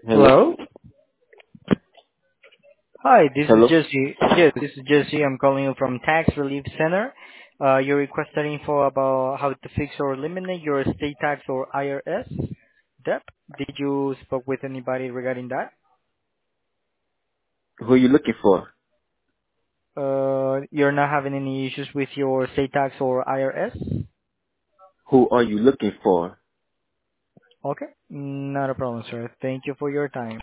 Hello? Hello? Hi, this is Hello? Jesse. Yes, this is Jesse. I'm calling you from Tax Relief Center. You requested info about how to fix or eliminate your state tax or IRS debt. Did you spoke with anybody regarding that? Who are you looking for? You're not having any issues with your state tax or IRS? Who are you looking for? Okay, not a problem, sir. Thank you for your time.